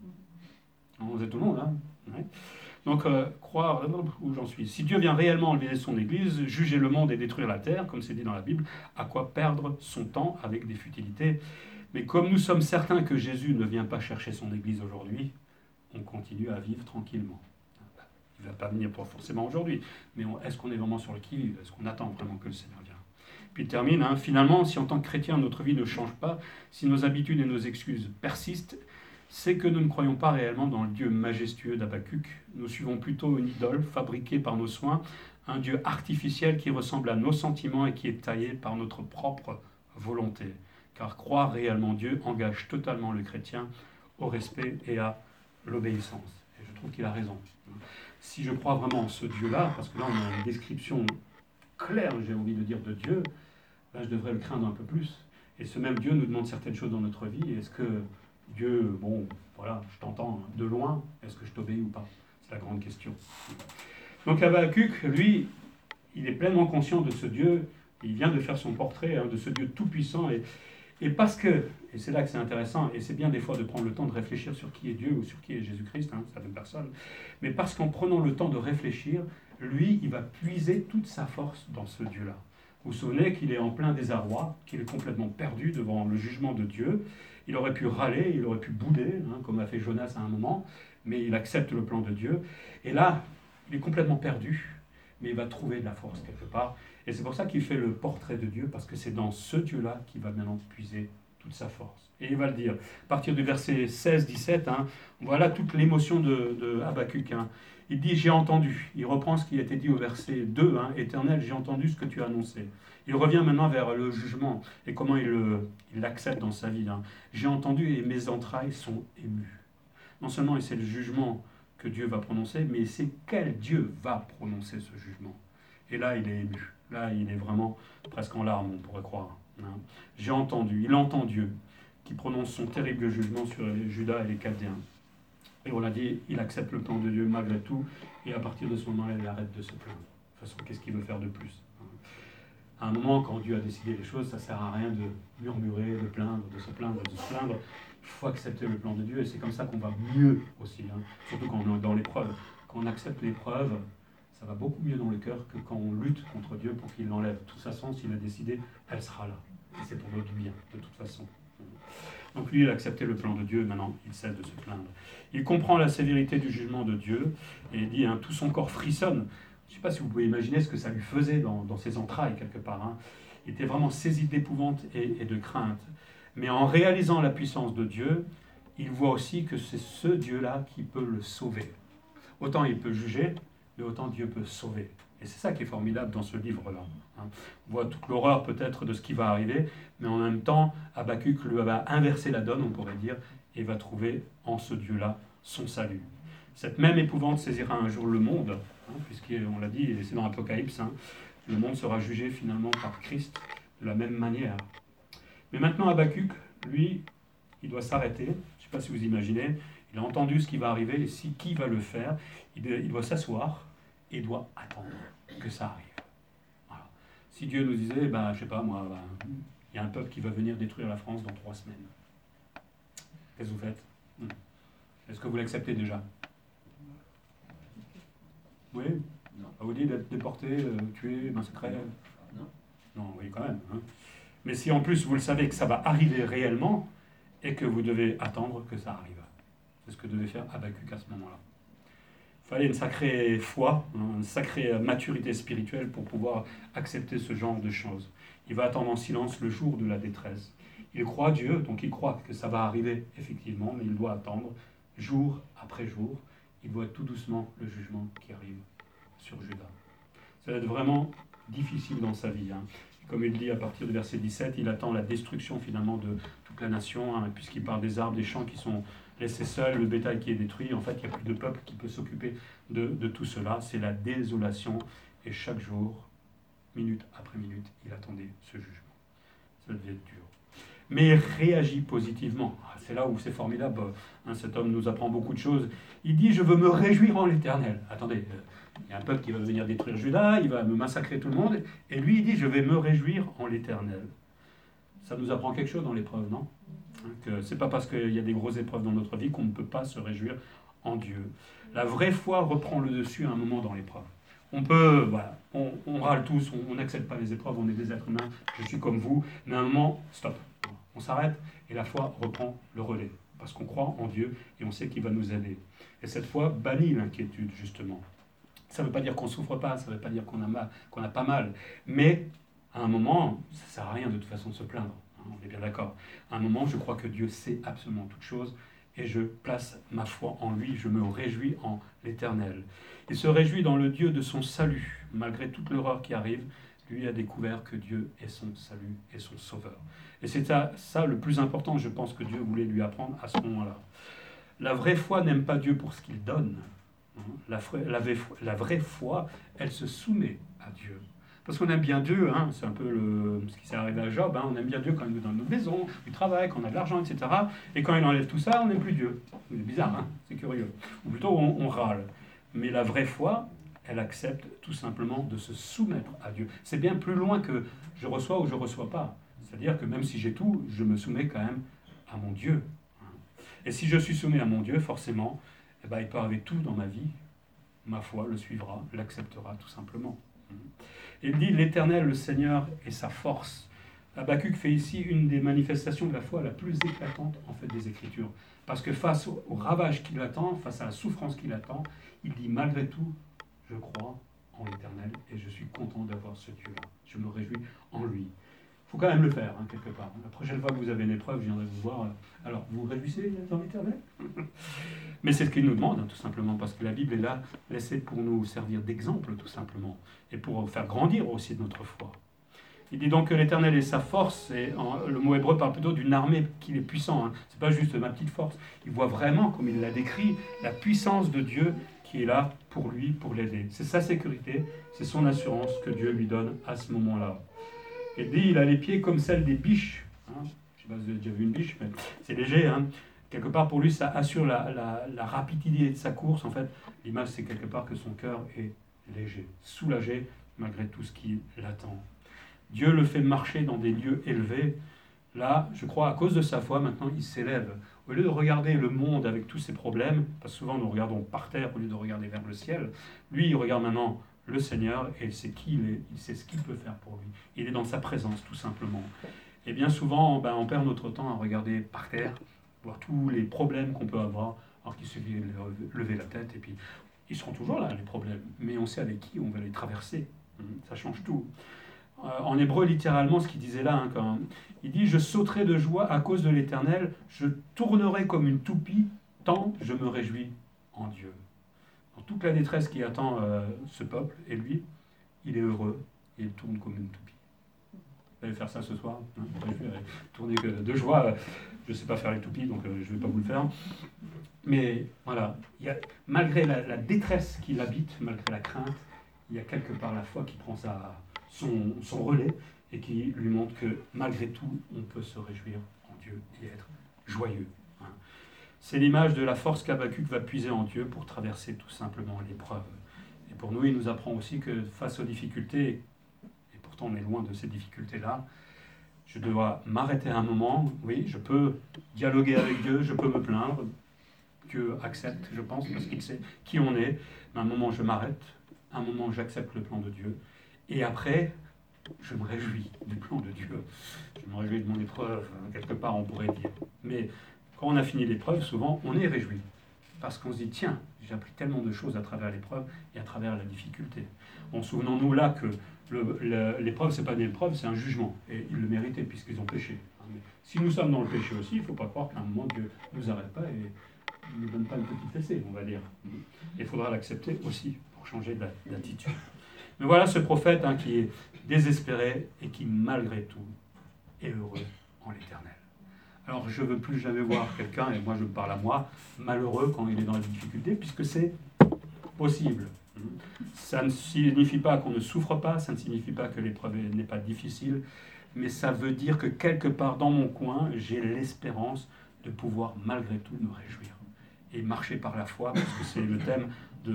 On est tout le monde, hein ? Ouais. Donc, croire, où j'en suis. Si Dieu vient réellement enlever son Église, juger le monde et détruire la terre, comme c'est dit dans la Bible, à quoi perdre son temps avec des futilités ? Mais comme nous sommes certains que Jésus ne vient pas chercher son Église aujourd'hui, on continue à vivre tranquillement. Il ne va pas venir forcément aujourd'hui, mais est-ce qu'on est vraiment sur le qui-vive ? Est-ce qu'on attend vraiment que le Seigneur vienne ? Puis il termine, finalement, si en tant que chrétien notre vie ne change pas, si nos habitudes et nos excuses persistent, c'est que nous ne croyons pas réellement dans le Dieu majestueux d'Habacuc. Nous suivons plutôt une idole fabriquée par nos soins, un Dieu artificiel qui ressemble à nos sentiments et qui est taillé par notre propre volonté. Car croire réellement Dieu engage totalement le chrétien au respect et à l'obéissance. Et je trouve qu'il a raison. Si je crois vraiment en ce Dieu-là, parce que là on a une description claire, j'ai envie de dire, de Dieu, là je devrais le craindre un peu plus. Et ce même Dieu nous demande certaines choses dans notre vie. Est-ce que Dieu, bon, voilà, je t'entends de loin, est-ce que je t'obéis ou pas? C'est la grande question. Donc Habakkuk, lui, il est pleinement conscient de ce Dieu, il vient de faire son portrait de ce Dieu tout-puissant, et parce que, et c'est là que c'est intéressant, et c'est bien des fois de prendre le temps de réfléchir sur qui est Dieu ou sur qui est Jésus-Christ, certaines personnes, mais parce qu'en prenant le temps de réfléchir, lui, il va puiser toute sa force dans ce Dieu-là. Vous vous souvenez qu'il est en plein désarroi, qu'il est complètement perdu devant le jugement de Dieu. Il aurait pu râler, il aurait pu bouder, comme a fait Jonas à un moment, mais il accepte le plan de Dieu. Et là, il est complètement perdu, mais il va trouver de la force quelque part. Et c'est pour ça qu'il fait le portrait de Dieu, parce que c'est dans ce Dieu-là qu'il va maintenant puiser toute sa force. Et il va le dire, à partir du verset 16-17, voilà toute l'émotion de Habakkuk. Il dit, j'ai entendu. Il reprend ce qui a été dit au verset 2, Éternel, j'ai entendu ce que tu as annoncé. Il revient maintenant vers le jugement et comment il l'accepte dans sa vie. J'ai entendu et mes entrailles sont émues. Non seulement c'est le jugement que Dieu va prononcer, mais c'est quel Dieu va prononcer ce jugement. Et là, il est ému. Là, il est vraiment presque en larmes, on pourrait croire. J'ai entendu, il entend Dieu qui prononce son terrible jugement sur Juda et les Chaldéens. Et on l'a dit, il accepte le plan de Dieu malgré tout, et à partir de ce moment-là, il arrête de se plaindre. De toute façon, qu'est-ce qu'il veut faire de plus? À un moment, quand Dieu a décidé les choses, ça ne sert à rien de murmurer, de plaindre, de se plaindre, de se plaindre. Il faut accepter le plan de Dieu, et c'est comme ça qu'on va mieux aussi. Surtout quand on est dans l'épreuve. Quand on accepte l'épreuve, ça va beaucoup mieux dans le cœur que quand on lutte contre Dieu pour qu'il l'enlève. De toute façon, s'il a décidé, elle sera là. Et c'est pour notre bien, de toute façon. Donc lui, il a accepté le plan de Dieu, maintenant il cesse de se plaindre. Il comprend la sévérité du jugement de Dieu, et il dit, tout son corps frissonne. Je ne sais pas si vous pouvez imaginer ce que ça lui faisait dans ses entrailles, quelque part. Il était vraiment saisi d'épouvante et de crainte. Mais en réalisant la puissance de Dieu, il voit aussi que c'est ce Dieu-là qui peut le sauver. Autant il peut juger, mais autant Dieu peut sauver. Et c'est ça qui est formidable dans ce livre-là. On voit toute l'horreur peut-être de ce qui va arriver, mais en même temps, Habakkuk lui va inverser la donne, on pourrait dire, et va trouver en ce Dieu-là son salut. Cette même épouvante saisira un jour le monde, puisqu'on l'a dit, et c'est dans l'Apocalypse, le monde sera jugé finalement par Christ de la même manière. Mais maintenant, Habakkuk, lui, il doit s'arrêter. Je ne sais pas si vous imaginez, il a entendu ce qui va arriver, et qui va le faire. Il doit s'asseoir et il doit attendre que ça arrive. Voilà. Si Dieu nous disait, je ne sais pas moi, il y a un peuple qui va venir détruire la France dans 3 semaines. Qu'est-ce que vous faites? Est-ce que vous l'acceptez déjà? Oui? Non. Vous dites d'être déporté, tué, massacré? Non. Non, oui, quand même. Mais si en plus vous le savez que ça va arriver réellement et que vous devez attendre que ça arrive. C'est ce que devait faire Habakkuk à ce moment-là. Il fallait une sacrée foi, une sacrée maturité spirituelle pour pouvoir accepter ce genre de choses. Il va attendre en silence le jour de la détresse. Il croit Dieu, donc il croit que ça va arriver effectivement, mais il doit attendre jour après jour. Il voit tout doucement le jugement qui arrive sur Juda. Ça va être vraiment difficile dans sa vie. Comme il dit à partir du verset 17, il attend la destruction finalement de toute la nation, puisqu'il parle des arbres, des champs qui sont laissés seuls, le bétail qui est détruit. En fait, il n'y a plus de peuple qui peut s'occuper de tout cela. C'est la désolation. Et chaque jour, minute après minute, il attendait ce jugement. Ça devait être dur. Mais il réagit positivement. C'est là où c'est formidable. Cet homme nous apprend beaucoup de choses. Il dit, je veux me réjouir en l'Éternel. Attendez, il y a un peuple qui va venir détruire Juda, il va me massacrer tout le monde. Et lui, il dit, je vais me réjouir en l'Éternel. Ça nous apprend quelque chose dans l'épreuve, non? Que c'est pas parce qu'il y a des grosses épreuves dans notre vie qu'on ne peut pas se réjouir en Dieu. La vraie foi reprend le dessus à un moment dans l'épreuve. On peut, voilà, on râle tous, on n'accepte pas les épreuves, on est des êtres humains, je suis comme vous, mais à un moment, stop. On s'arrête et la foi reprend le relais. Parce qu'on croit en Dieu et on sait qu'il va nous aider. Et cette foi bannit l'inquiétude, justement. Ça ne veut pas dire qu'on ne souffre pas, ça ne veut pas dire qu'on a pas mal. Mais à un moment, ça ne sert à rien de toute façon de se plaindre. On est bien d'accord. À un moment, je crois que Dieu sait absolument toutes choses et je place ma foi en lui, je me réjouis en l'Éternel. Il se réjouit dans le Dieu de son salut. Malgré toute l'horreur qui arrive, lui a découvert que Dieu est son salut et son sauveur. Et c'est ça le plus important, je pense, que Dieu voulait lui apprendre à ce moment-là. La vraie foi n'aime pas Dieu pour ce qu'il donne. La vraie foi, elle se soumet à Dieu. Parce qu'on aime bien Dieu, hein, c'est un peu ce qui s'est arrivé à Job, hein, on aime bien Dieu quand il nous donne notre maison, du travail, quand on a de l'argent, etc. Et quand il enlève tout ça, on n'aime plus Dieu. C'est bizarre, hein, c'est curieux. Ou plutôt, on râle. Mais la vraie foi, elle accepte tout simplement de se soumettre à Dieu. C'est bien plus loin que je reçois ou je ne reçois pas. C'est-à-dire que même si j'ai tout, je me soumets quand même à mon Dieu. Et si je suis soumis à mon Dieu, forcément, eh ben, il peut arriver tout dans ma vie. Ma foi le suivra, l'acceptera tout simplement. Il dit, l'Éternel, le Seigneur, est sa force. Habakkuk fait ici une des manifestations de la foi la plus éclatante en fait des Écritures. Parce que face au ravage qui l'attend, face à la souffrance qui l'attend, il dit, malgré tout, je crois en l'Éternel et je suis content d'avoir ce Dieu-là. Je me réjouis en lui. Il faut quand même le faire, hein, quelque part. La prochaine fois que vous avez une épreuve, je viendrai vous voir. Alors, vous vous réjouissez dans l'Éternel? Mais c'est ce qu'il nous demande, hein, tout simplement, parce que la Bible est là, laissée pour nous servir d'exemple, tout simplement, et pour faire grandir aussi notre foi. Il dit donc que l'Éternel est sa force, et le mot hébreu parle plutôt d'une armée qu'il est puissant. Hein. Ce n'est pas juste ma petite force. Il voit vraiment, comme il l'a décrit, la puissance de Dieu qui est là pour lui, pour l'aider. C'est sa sécurité, c'est son assurance que Dieu lui donne à ce moment-là. Et dit, il a les pieds comme celles des biches. Hein. Je ne sais pas si vous avez déjà vu une biche, mais c'est léger. Hein. Quelque part, pour lui, ça assure la rapidité de sa course. En fait, l'image, c'est quelque part que son cœur est léger, soulagé, malgré tout ce qui l'attend. Dieu le fait marcher dans des lieux élevés. Là, je crois, à cause de sa foi, maintenant, il s'élève. Au lieu de regarder le monde avec tous ses problèmes, parce que souvent nous regardons par terre au lieu de regarder vers le ciel, lui, il regarde maintenant le Seigneur et il sait qui il est, il sait ce qu'il peut faire pour lui. Il est dans sa présence, tout simplement. Et bien souvent, on perd notre temps à regarder par terre, voir tous les problèmes qu'on peut avoir, alors qu'il suffit de lever la tête, et puis ils seront toujours là, les problèmes. Mais on sait avec qui on va les traverser. Ça change tout. En hébreu, littéralement, ce qu'il disait là, hein, quand il dit « Je sauterai de joie à cause de l'Éternel, je tournerai comme une toupie, tant je me réjouis en Dieu. » Dans toute la détresse qui attend ce peuple, et lui, il est heureux, et il tourne comme une toupie. Vous allez faire ça ce soir, hein, tourner de joie. Je ne sais pas faire les toupies, donc je ne vais pas vous le faire. Mais voilà, malgré la détresse qui l'habite, malgré la crainte, il y a quelque part la foi qui prend son relais et qui lui montre que malgré tout, on peut se réjouir en Dieu et être joyeux. Hein. C'est l'image de la force qu'Habakkuk va puiser en Dieu pour traverser tout simplement l'épreuve. Et pour nous, il nous apprend aussi que face aux difficultés, et pourtant on est loin de ces difficultés-là, je dois m'arrêter un moment. Oui, je peux dialoguer avec Dieu, je peux me plaindre. Dieu accepte, je pense, parce qu'il sait qui on est. Mais à un moment, je m'arrête. À un moment, j'accepte le plan de Dieu. Et après, je me réjouis du plan de Dieu. Je me réjouis de mon épreuve, quelque part, on pourrait dire. Mais quand on a fini l'épreuve, souvent, on est réjoui. Parce qu'on se dit, tiens, j'ai appris tellement de choses à travers l'épreuve et à travers la difficulté. Bon, souvenons-nous là que l'épreuve, ce n'est pas une épreuve, c'est un jugement. Et ils le méritaient puisqu'ils ont péché. Mais si nous sommes dans le péché aussi, il ne faut pas croire qu'à un moment, Dieu ne nous arrête pas et ne nous donne pas une petite fessée, on va dire. Il faudra l'accepter aussi pour changer d'attitude. Mais voilà ce prophète qui est désespéré et qui, malgré tout, est heureux en l'Éternel. Alors, je ne veux plus jamais voir quelqu'un, et moi je me parle à moi, malheureux quand il est dans la difficulté, puisque c'est possible. Ça ne signifie pas qu'on ne souffre pas, ça ne signifie pas que l'épreuve n'est pas difficile, mais ça veut dire que quelque part dans mon coin, j'ai l'espérance de pouvoir malgré tout me réjouir et marcher par la foi, parce que c'est le thème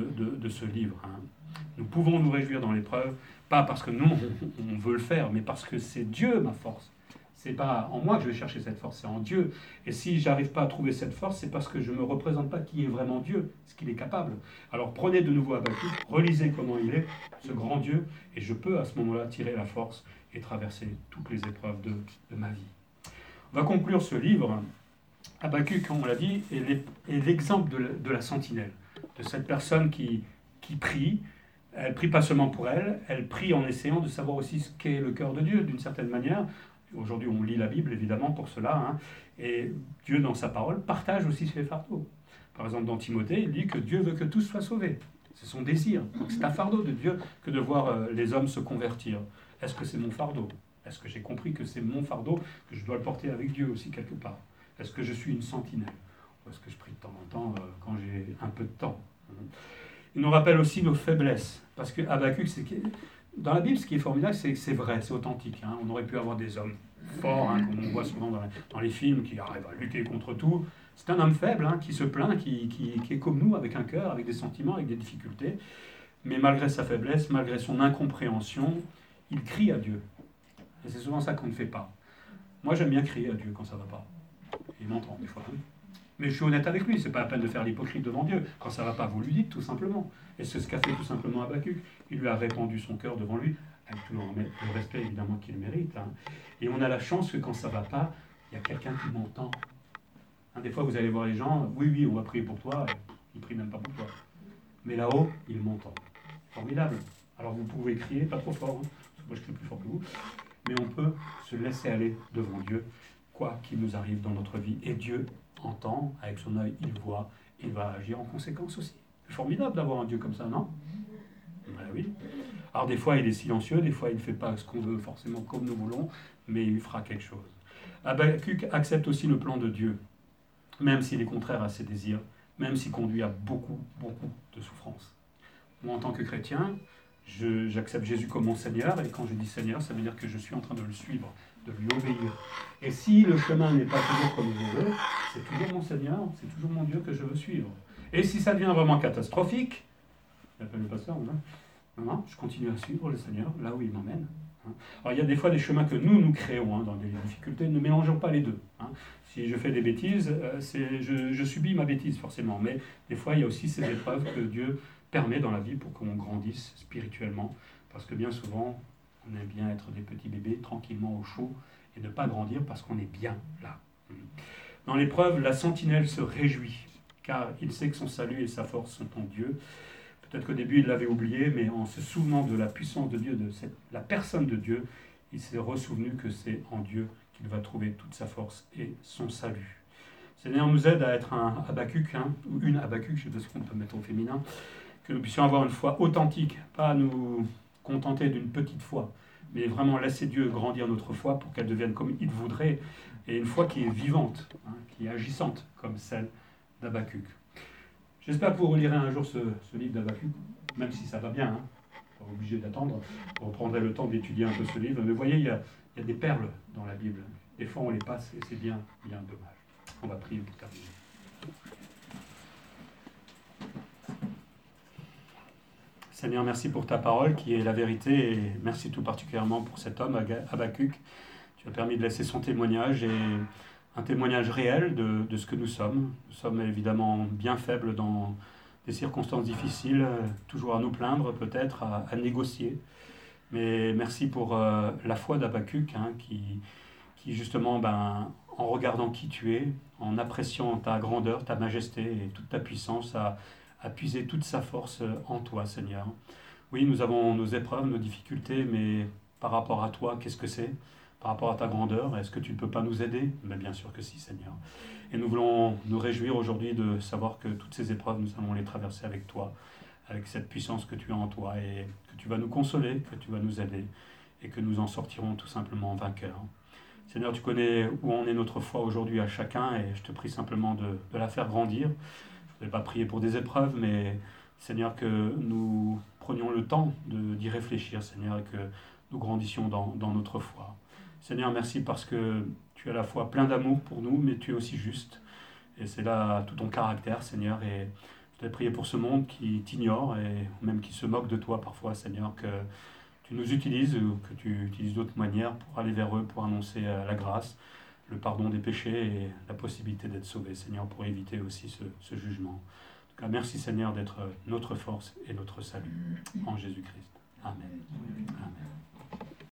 de ce livre. Nous pouvons nous réjouir dans l'épreuve, pas parce que nous, on veut le faire, mais parce que c'est Dieu ma force. C'est pas en moi que je vais chercher cette force, c'est en Dieu. Et si j'arrive pas à trouver cette force, c'est parce que je ne me représente pas qui est vraiment Dieu, ce qu'il est capable. Alors prenez de nouveau Habakkuk, relisez comment il est, ce grand Dieu, et je peux à ce moment-là tirer la force et traverser toutes les épreuves de ma vie. On va conclure ce livre. Habakkuk, on l'a dit, est l'exemple de la sentinelle, de cette personne qui prie. Elle prie pas seulement pour elle, elle prie en essayant de savoir aussi ce qu'est le cœur de Dieu, d'une certaine manière. Aujourd'hui, on lit la Bible, évidemment, pour cela. Et Dieu, dans sa parole, partage aussi ses fardeaux. Par exemple, dans Timothée, il dit que Dieu veut que tous soient sauvés. C'est son désir. Donc, c'est un fardeau de Dieu que de voir les hommes se convertir. Est-ce que c'est mon fardeau? Est-ce que j'ai compris que c'est mon fardeau, que je dois le porter avec Dieu aussi, quelque part? Est-ce que je suis une sentinelle? Ou est-ce que je prie de temps en temps quand j'ai un peu de temps? Il nous rappelle aussi nos faiblesses. Parce que Habakkuk, dans la Bible, ce qui est formidable, c'est que c'est vrai, c'est authentique. Hein. On aurait pu avoir des hommes forts, hein, comme on voit souvent dans les films, qui arrivent à lutter contre tout. C'est un homme faible, hein, qui se plaint, qui est comme nous, avec un cœur, avec des sentiments, avec des difficultés. Mais malgré sa faiblesse, malgré son incompréhension, il crie à Dieu. Et c'est souvent ça qu'on ne fait pas. Moi, j'aime bien crier à Dieu quand ça ne va pas. Il m'entend des fois. Hein. Mais je suis honnête avec lui, c'est pas la peine de faire l'hypocrite devant Dieu. Quand ça ne va pas, vous lui dites tout simplement. Et c'est ce qu'a fait tout simplement Habakkuk. Il lui a répandu son cœur devant lui, avec tout le respect évidemment qu'il mérite. Hein. Et on a la chance que quand ça ne va pas, il y a quelqu'un qui m'entend. Hein, des fois, vous allez voir les gens, oui, on va prier pour toi, et ils ne prient même pas pour toi. Mais là-haut, il m'entend. Formidable. Alors vous pouvez crier, pas trop fort, hein, parce que moi je crie plus fort que vous, mais on peut se laisser aller devant Dieu, quoi qu'il nous arrive dans notre vie. Et Dieu entend, avec son œil, il voit, il va agir en conséquence aussi. C'est formidable d'avoir un Dieu comme ça, non? Ben oui. Alors des fois il est silencieux, des fois il ne fait pas ce qu'on veut forcément comme nous voulons, mais il fera quelque chose. Habakkuk accepte aussi le plan de Dieu, même s'il est contraire à ses désirs, même s'il conduit à beaucoup de souffrances. Moi, en tant que chrétien, j'accepte Jésus comme mon Seigneur, et quand je dis Seigneur, ça veut dire que je suis en train de le suivre, de lui obéir. Et si le chemin n'est pas toujours comme je veux, c'est toujours mon Seigneur, c'est toujours mon Dieu que je veux suivre. Et si ça devient vraiment catastrophique, j'appelle le pasteur, non, je continue à suivre le Seigneur là où il m'emmène. Alors il y a des fois des chemins que nous créons dans des difficultés, ne mélangeons pas les deux. Si je fais des bêtises, je subis ma bêtise forcément, mais des fois il y a aussi ces épreuves que Dieu permet dans la vie pour qu'on grandisse spirituellement, parce que bien souvent on aime bien être des petits bébés tranquillement au chaud et ne pas grandir parce qu'on est bien là. Dans l'épreuve, la sentinelle se réjouit, car il sait que son salut et sa force sont en Dieu. Peut-être qu'au début, il l'avait oublié, mais en se souvenant de la puissance de Dieu, la personne de Dieu, il s'est ressouvenu que c'est en Dieu qu'il va trouver toute sa force et son salut. Seigneur nous aide à être un Habakkuk, ou une Habakkuk, je ne sais pas ce qu'on peut mettre au féminin, que nous puissions avoir une foi authentique, pas nous contenter d'une petite foi, mais vraiment laisser Dieu grandir notre foi pour qu'elle devienne comme il voudrait, et une foi qui est vivante, qui est agissante, comme celle d'Habakkuk. J'espère que vous relirez un jour ce livre d'Habakkuk, même si ça va bien, pas obligé d'attendre, vous prendrez le temps d'étudier un peu ce livre. Mais vous voyez, il y a des perles dans la Bible. Des fois, on les passe et c'est bien dommage. On va prier pour terminer. Seigneur, merci pour ta parole qui est la vérité et merci tout particulièrement pour cet homme, Habakkuk. Tu as permis de laisser son témoignage et un témoignage réel de ce que nous sommes. Nous sommes évidemment bien faibles dans des circonstances difficiles, toujours à nous plaindre peut-être, à négocier. Mais merci pour la foi d'Habakkuk qui justement, en regardant qui tu es, en appréciant ta grandeur, ta majesté et toute ta puissance, a puisé toute sa force en toi, Seigneur. Oui, nous avons nos épreuves, nos difficultés, mais par rapport à toi, qu'est-ce que c'est ? Par rapport à ta grandeur, est-ce que tu ne peux pas nous aider ? Mais bien sûr que si, Seigneur. Et nous voulons nous réjouir aujourd'hui de savoir que toutes ces épreuves, nous allons les traverser avec toi, avec cette puissance que tu as en toi, et que tu vas nous consoler, que tu vas nous aider, et que nous en sortirons tout simplement vainqueurs. Seigneur, tu connais où en est notre foi aujourd'hui à chacun, et je te prie simplement de la faire grandir. Je ne vais pas prier pour des épreuves, mais Seigneur, que nous prenions le temps d'y réfléchir, Seigneur, et que nous grandissions dans notre foi. Seigneur, merci parce que tu es à la fois plein d'amour pour nous, mais tu es aussi juste. Et c'est là tout ton caractère, Seigneur. Et je t'ai prié pour ce monde qui t'ignore et même qui se moque de toi parfois, Seigneur, que tu nous utilises ou que tu utilises d'autres manières pour aller vers eux, pour annoncer la grâce, le pardon des péchés et la possibilité d'être sauvé, Seigneur, pour éviter aussi ce jugement. En tout cas, merci, Seigneur, d'être notre force et notre salut en Jésus-Christ. Amen.